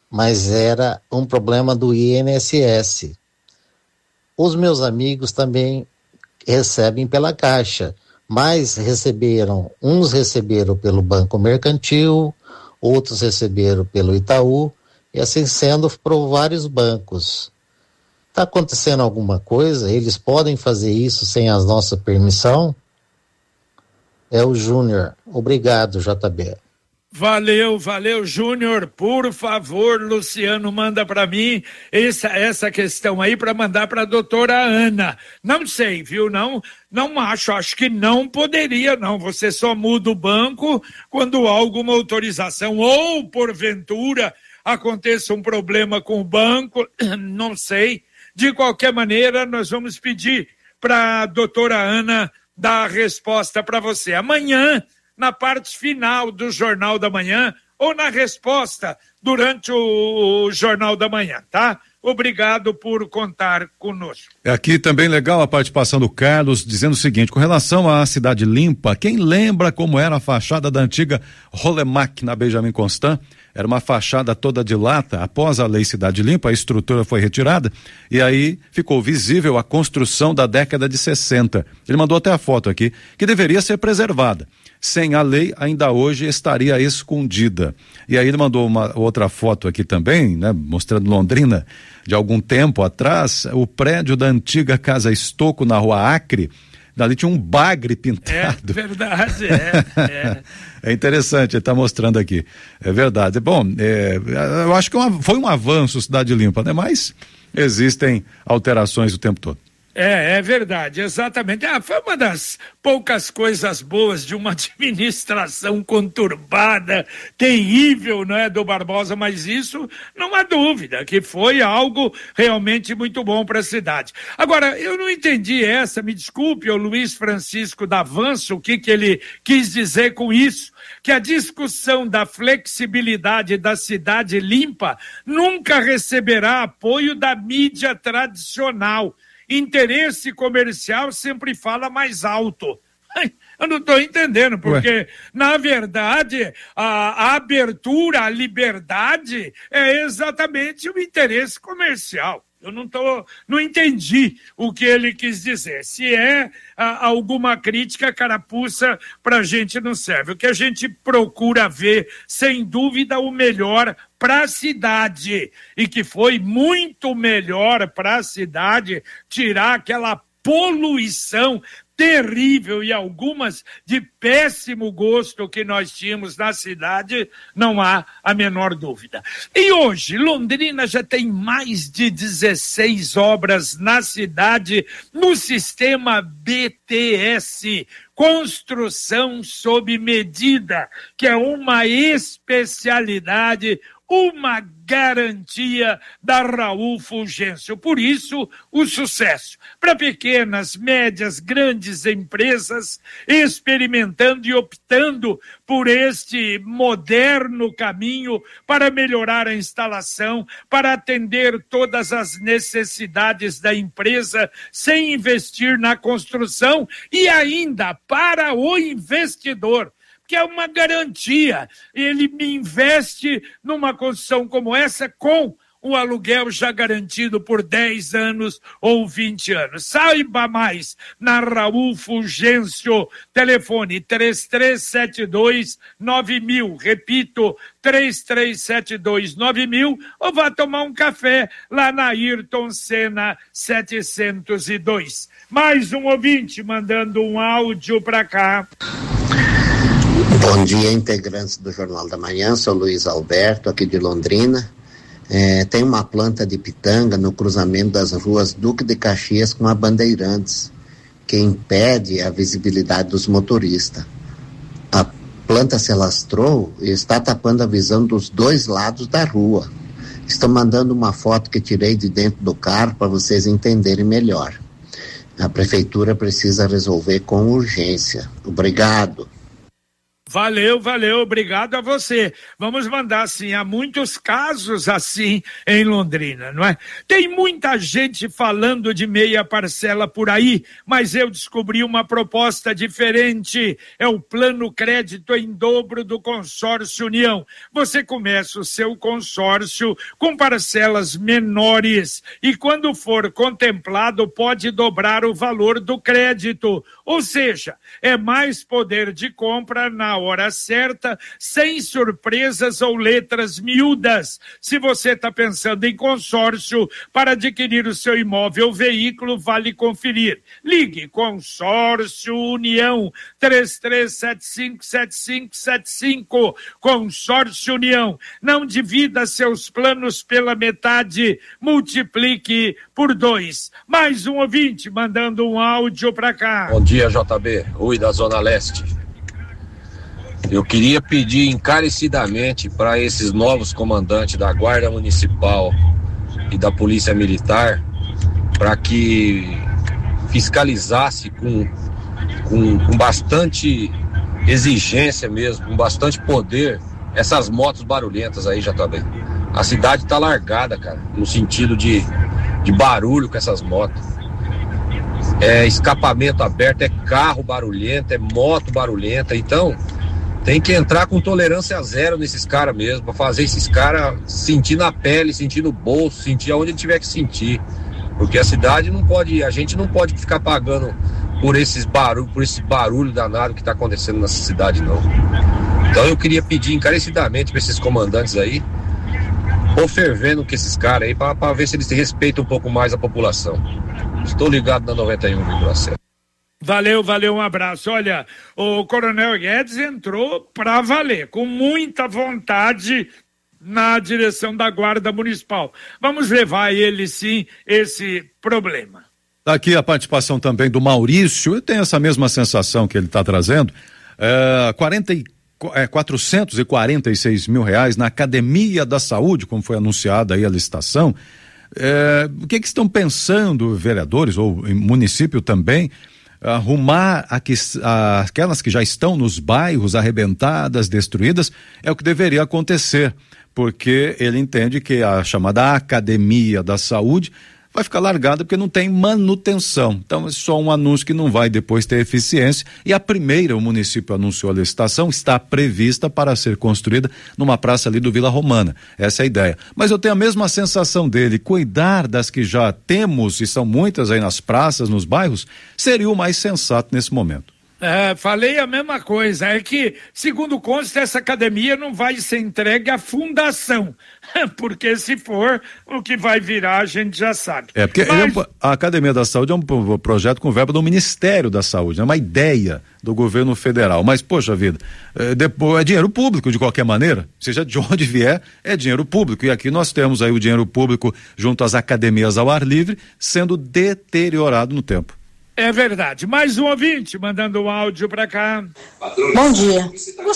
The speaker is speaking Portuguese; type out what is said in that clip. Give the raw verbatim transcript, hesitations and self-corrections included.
mas era um problema do I N S S. Os meus amigos também recebem pela Caixa, mas receberam, uns receberam pelo Banco Mercantil, outros receberam pelo Itaú, e assim sendo por vários bancos. Está acontecendo alguma coisa? Eles podem fazer isso sem a nossa permissão? É o Júnior. Obrigado, J B. Valeu, valeu, Júnior. Por favor, Luciano, manda para mim essa, essa questão aí para mandar para a doutora Ana. Não sei, viu? Não, não acho, acho que não poderia, não. Você só muda o banco quando há alguma autorização ou, porventura, aconteça um problema com o banco, não sei. De qualquer maneira, nós vamos pedir para a doutora Ana dar a resposta para você. Amanhã, na parte final do Jornal da Manhã, ou na resposta durante o Jornal da Manhã, tá? Obrigado por contar conosco. É aqui também legal a participação do Carlos, dizendo o seguinte: com relação à Cidade Limpa, quem lembra como era a fachada da antiga Rolemac na Benjamin Constant? Era uma fachada toda de lata. Após a Lei Cidade Limpa, a estrutura foi retirada e aí ficou visível a construção da década de sessenta. Ele mandou até a foto aqui, que deveria ser preservada. Sem a lei, ainda hoje estaria escondida. E aí ele mandou uma outra foto aqui também, né, mostrando Londrina de algum tempo atrás, o prédio da antiga Casa Estocco na Rua Acre. Dali tinha um bagre pintado. É verdade, é. É, é interessante, ele está mostrando aqui. É verdade. Bom, é, eu acho que uma, foi um avanço Cidade Limpa, né? Mas existem alterações o tempo todo. É, é verdade, exatamente. Ah, foi uma das poucas coisas boas de uma administração conturbada, terrível, não é, do Barbosa, mas isso não há dúvida que foi algo realmente muito bom para a cidade. Agora, eu não entendi essa, me desculpe, o Luiz Francisco Davanço, o que que ele quis dizer com isso? Que a discussão da flexibilidade da cidade limpa nunca receberá apoio da mídia tradicional. Interesse comercial sempre fala mais alto. Eu não estou entendendo, porque, Ué. na verdade, a, a abertura, a liberdade é exatamente o interesse comercial. Eu não tô, não entendi o que ele quis dizer. Se é a, alguma crítica, carapuça, para a gente não serve. O que a gente procura ver, sem dúvida, o melhor para a cidade. E que foi muito melhor para a cidade tirar aquela poluição terrível e algumas de péssimo gosto que nós tínhamos na cidade, não há a menor dúvida. E hoje, Londrina já tem mais de dezesseis obras na cidade no sistema B T S, Construção sob Medida, que é uma especialidade, uma garantia da Raul Fulgêncio. Por isso, o sucesso para pequenas, médias, grandes empresas experimentando e optando por este moderno caminho para melhorar a instalação, para atender todas as necessidades da empresa sem investir na construção e ainda para o investidor, que é uma garantia. Ele me investe numa construção como essa com o aluguel já garantido por dez anos ou vinte anos. Saiba mais na Raul Fulgêncio, telefone três três sete dois nove mil, repito, três três sete dois nove mil, ou vá tomar um café lá na Ayrton Senna setecentos e dois. Mais um ouvinte mandando um áudio para cá. Bom dia, integrantes do Jornal da Manhã, sou Luiz Alberto, aqui de Londrina. É, tem uma planta de pitanga no cruzamento das ruas Duque de Caxias com a Bandeirantes, que impede a visibilidade dos motoristas. A planta se alastrou e está tapando a visão dos dois lados da rua. Estou mandando uma foto que tirei de dentro do carro para vocês entenderem melhor. A prefeitura precisa resolver com urgência. Obrigado. Valeu, valeu, obrigado a você. Vamos mandar sim, há muitos casos assim em Londrina, não é? Tem muita gente falando de meia parcela por aí, mas eu descobri uma proposta diferente. É o Plano Crédito em Dobro do Consórcio União. Você começa o seu consórcio com parcelas menores e quando for contemplado pode dobrar o valor do crédito. Ou seja, é mais poder de compra na hora certa, sem surpresas ou letras miúdas. Se você está pensando em consórcio para adquirir o seu imóvel ou veículo, vale conferir. Ligue Consórcio União três três sete cinco sete cinco sete cinco. Consórcio União. Não divida seus planos pela metade, multiplique por dois. Mais um ouvinte mandando um áudio para cá. Bom dia, J B. Ui, da Zona Leste. Eu queria pedir encarecidamente para esses novos comandantes da Guarda Municipal e da Polícia Militar para que fiscalizasse com, com, com bastante exigência mesmo, com bastante poder, essas motos barulhentas aí, J B. A cidade tá largada, cara, no sentido de, de barulho com essas motos. É escapamento aberto, é carro barulhento, é moto barulhenta, então tem que entrar com tolerância zero nesses caras mesmo, para fazer esses caras sentir na pele, sentir no bolso, sentir aonde ele tiver que sentir, porque a cidade não pode, a gente não pode ficar pagando por esses barulhos, por esse barulho danado que está acontecendo nessa cidade, não. Então eu queria pedir encarecidamente para esses comandantes aí, ou fervendo com esses caras aí, para ver se eles respeitam um pouco mais a população. Estou ligado na noventa e um vírgula sete. Valeu, valeu, um abraço. Olha, o Coronel Guedes entrou para valer, com muita vontade na direção da Guarda Municipal. Vamos levar ele, sim, esse problema. Aqui a participação também do Maurício, eu tenho essa mesma sensação que ele está trazendo. É, quarenta e, é, quatrocentos e quarenta e seis mil reais na Academia da Saúde, como foi anunciada aí a licitação. É, o que que estão pensando vereadores ou em município também, arrumar aqui, a, aquelas que já estão nos bairros arrebentadas, destruídas, é o que deveria acontecer, porque ele entende que a chamada Academia da Saúde vai ficar largada porque não tem manutenção. Então é só um anúncio que não vai depois ter eficiência. E a primeira, o município anunciou a licitação, está prevista para ser construída numa praça ali do Vila Romana. Essa é a ideia. Mas eu tenho a mesma sensação dele, cuidar das que já temos, e são muitas aí nas praças, nos bairros, seria o mais sensato nesse momento. É, falei a mesma coisa, é que, segundo consta, essa academia não vai ser entregue à fundação, porque se for, o que vai virar a gente já sabe. É, porque Mas... é um, a Academia da Saúde é um projeto com verba do Ministério da Saúde, é uma ideia do governo federal, mas, poxa vida, é, depois, é dinheiro público de qualquer maneira, seja de onde vier, é dinheiro público, e aqui nós temos aí o dinheiro público junto às academias ao ar livre, sendo deteriorado no tempo. É verdade. Mais um ouvinte mandando um áudio para cá. Bom dia.